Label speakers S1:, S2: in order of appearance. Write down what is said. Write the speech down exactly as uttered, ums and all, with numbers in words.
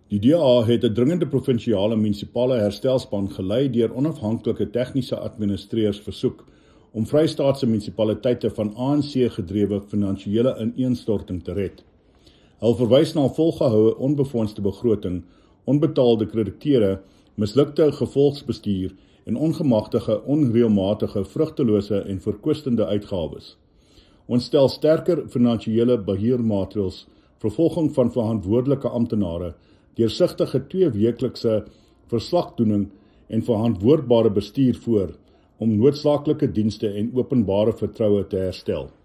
S1: Die D A het 'n dringende provinsiale munisipale herstelspan gelei deur onafhanklike tegniese administrateurs versoek om Vrystaatse munisipaliteite van A N C-gedrewe finansiële ineenstorting te red. Hulle verwys na 'n volgehoue onbefondste begroting, onbetaalde krediteure, mislukte gevolgsbestuur en ongemagtige, onreëlmatige, vrugtelose en verkwistende uitgawes. Ons stel sterker finansiële beheermaatreëls, vervolging van verantwoordelike amptenare, deursigtige tweeweeklikse verslagdoening en verantwoordbare bestuur voor om noodsaaklike dienste en openbare vertroue te herstel.